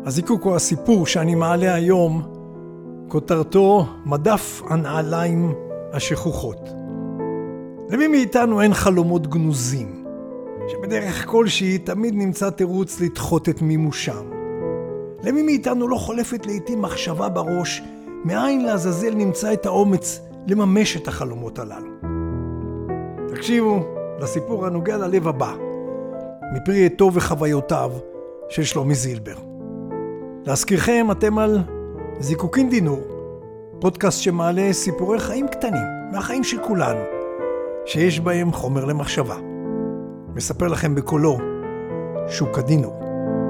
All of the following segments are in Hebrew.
הזיקוק או הסיפור שאני מעלה היום, כותרתו מדף הנעליים השכוחות. למי מאיתנו אין חלומות גנוזים, שבדרך כלשהי תמיד נמצא תירוץ לדחות את מימושם? למי מאיתנו לא חולפת לעתים מחשבה בראש, מאין לעזאזל נמצא את האומץ לממש את החלומות הללו? תקשיבו לסיפור הנוגע ללב הבא, מפרי עטו וחוויותיו של שלומי זילבר. להזכירכם, אתם על זיקוקין דינור, פודקאסט שמעלה סיפורי חיים קטנים מהחיים של כולנו, שיש בהם חומר למחשבה. מספר לכם בקולו שוק הדינור.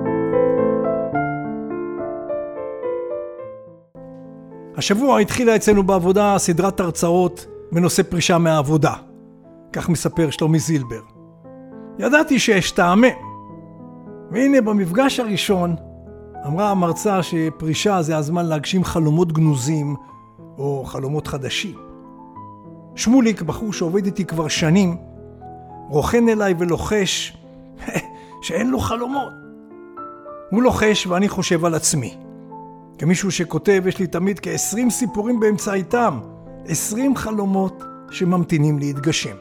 השבוע התחילה אצלנו בעבודה סדרת הרצאות בנושא פרישה מהעבודה. כך מספר שלומי זילבר. ידעתי שאשתעמם. והנה במפגש הראשון אמרה המרצה שפרישה זה הזמן להגשים חלומות גנוזים או חלומות חדשים. שמוליק, בחור שעובד איתי כבר שנים, רוכן אליי ולוחש שאין לו חלומות. הוא לוחש ואני חושב על עצמי. כמישהו שכותב, יש לי תמיד כ-20 סיפורים באמצע איתם, 20 חלומות שממתינים להתגשם.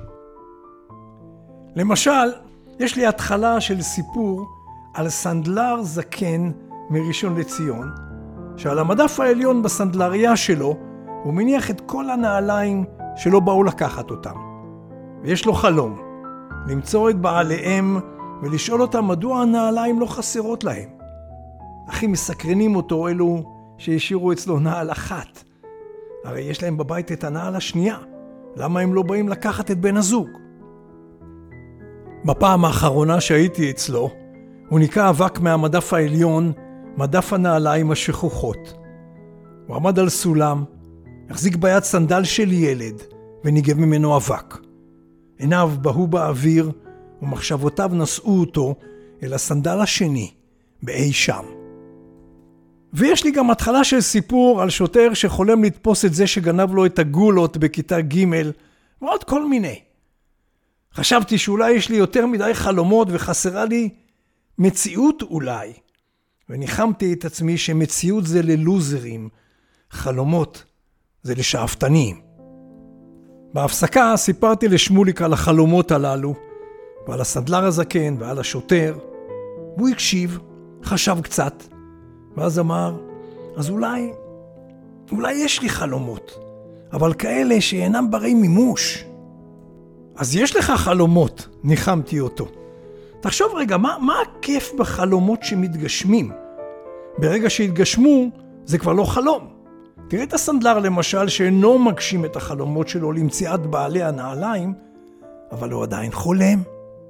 למשל, יש לי התחלה של סיפור על סנדלר זקן מראשון לציון, שעל המדף העליון בסנדלריה שלו הוא מניח את כל הנעליים שלא באו לקחת אותם. ויש לו חלום, למצוא את בעליהם ולשאול אותם מדוע הנעליים לא חסרות להם. הכי מסקרנים אותו אלו שהשאירו אצלו נעל אחת. הרי יש להם בבית את הנעל השנייה. למה הם לא באים לקחת את בן הזוג? בפעם האחרונה שהייתי אצלו, הוא ניקה אבק מהמדף העליון, מדף הנעליים השכוחות. הוא עמד על סולם, החזיק ביד סנדל של ילד וניגב ממנו אבק. עיניו בהו באוויר ומחשבותיו נשאו אותו אל הסנדל השני באי שם. ויש לי גם התחלה של סיפור על שוטר שחולם לתפוס את זה שגנב לו את הגולות בכיתה ג' ועוד כל מיני. חשבתי שאולי יש לי יותר מדי חלומות וחסרה לי מציאות אולי. וניחמתי את עצמי שמציאות זה ללוזרים, חלומות זה לשאפתנים. בהפסקה סיפרתי לשמוליק על החלומות הללו, ועל הסנדלר הזקן ועל השוטר. הוא הקשיב, חשב קצת, ואז אמר, אז אולי יש לי חלומות, אבל כאלה שאינם ברי מימוש. אז יש לך חלומות, ניחמתי אותו. תחשוב רגע, מה הכיף בחלומות שמתגשמים? ברגע שהתגשמו, זה כבר לא חלום. תראה את הסנדלר למשל, שאינו מגשים את החלומות שלו למציאת בעלי הנעליים, אבל הוא עדיין חולם.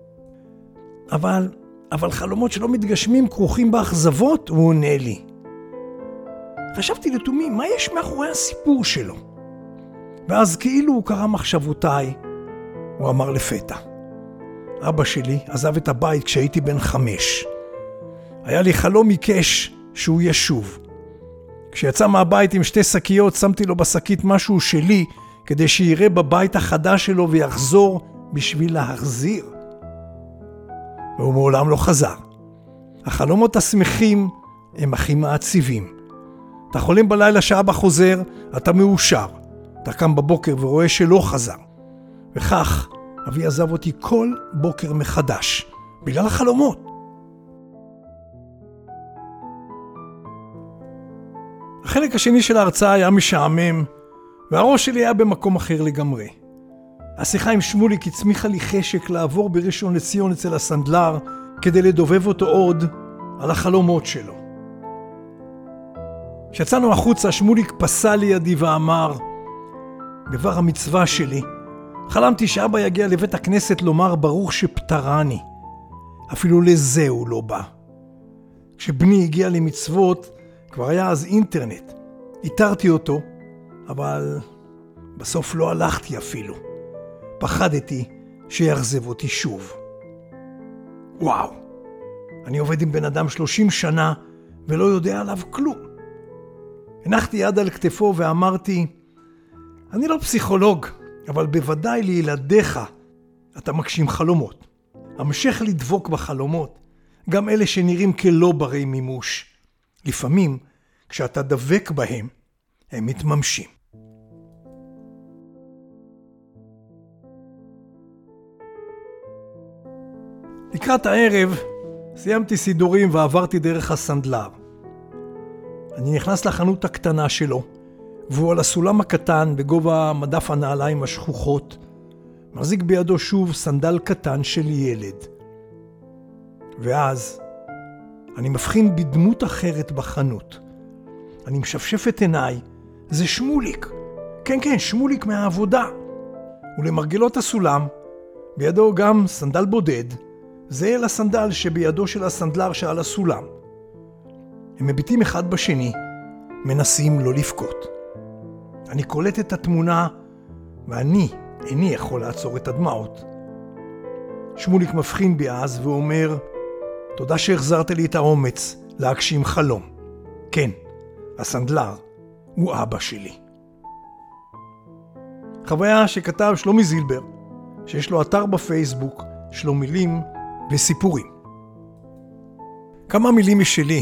אבל חלומות שלא מתגשמים כרוכים באכזבות, הוא עונה לי. חשבתי לתומי, מה יש מאחורי הסיפור שלו? ואז כאילו הוא קרא מחשבותיי, הוא אמר לפתע. אבא שלי עזב את הבית כשהייתי בן 5. היה לי חלום עיקש שהוא ישוב. כשיצא מהבית עם 2 שקיות, שמתי לו בשקית משהו שלי, כדי שיראה בבית החדש שלו ויחזור בשביל להחזיר. והוא מעולם לא חזר. החלומות השמחים הם הכי מעציבים. אתה חולם בלילה שאבא חוזר, אתה מאושר. אתה קם בבוקר ורואה שלא חזר. וכך אבי עזב אותי כל בוקר מחדש, בגלל החלומות. החלק השני של ההרצאה היה משעמם, והראש שלי היה במקום אחר לגמרי. השיחה עם שמוליק הצמיחה לי חשק לעבור בראשון לציון אצל הסנדלר, כדי לדובב אותו עוד על החלומות שלו. כשיצאנו החוצה, שמוליק פסע לידי ואמר, דבר המצווה שלי, חלמתי שאבא יגיע לבית הכנסת לומר ברוך שפטרני. אפילו לזה הוא לא בא. כשבני הגיע למצוות, כבר היה אז אינטרנט. איתרתי אותו, אבל בסוף לא הלכתי אפילו. פחדתי שיחזב אותי שוב. וואו, אני עובד עם בן אדם 30 שנה ולא יודע עליו כלום. הנחתי יד על כתפו ואמרתי, אני לא פסיכולוג, אבל בוודאי לילדיך אתה מגשים חלומות. המשך לדבוק בחלומות, גם אלה שנראים כלא ברי מימוש. לפעמים, כשאתה דבק בהם, הם מתממשים. לקראת הערב, סיימתי סידורים ועברתי דרך הסנדלר. אני נכנס לחנות הקטנה שלו, והוא על הסולם הקטן בגובה מדף הנעליים השכוחות, מחזיק בידו שוב סנדל קטן של ילד. ואז אני מבחין בדמות אחרת בחנות. אני משפשף את עיניי, זה שמוליק. כן, שמוליק מהעבודה. ולמרגלות הסולם, בידו גם סנדל בודד, זה לסנדל שבידו של הסנדלר שעל הסולם. הם מביטים אחד בשני, מנסים לא לבכות. אני קולט את התמונה, ואני איני יכול לעצור את הדמעות. שמוליק מבחין בי אז ואומר, תודה שהחזרת לי את האומץ להגשים חלום. כן, הסנדלר הוא אבא שלי. חוויה שכתב שלומי זילבר, שיש לו אתר בפייסבוק, שלו מילים וסיפורים. כמה מילים משלי.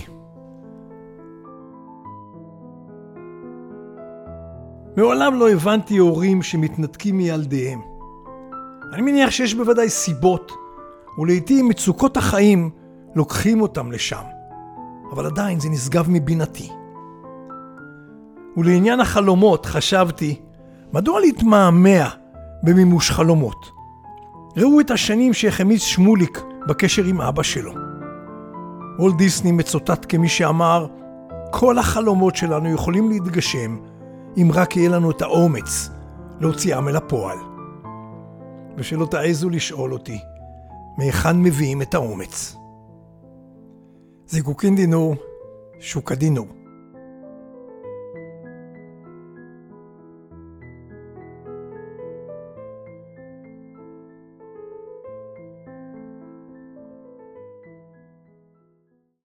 מעולם לא הבנתי הורים שמתנתקים מילדיהם. אני מניח שיש בוודאי סיבות, ולעיתים מצוקות החיים לוקחים אותם לשם, אבל עדיין זה נשגב מבינתי. ולעניין החלומות חשבתי, מדוע להתמהמה במימוש חלומות? ראו את השנים שהחמיץ שמוליק בקשר עם אבא שלו. וולט דיסני מצוטט כמי שאמר, כל החלומות שלנו יכולים להתגשם אם רק יהיה לנו את האומץ להוציאם אל הפועל. ושלא תעזו לשאול אותי, מהיכן מביאים את האומץ? זיקוקין דינור, שוקה דינור.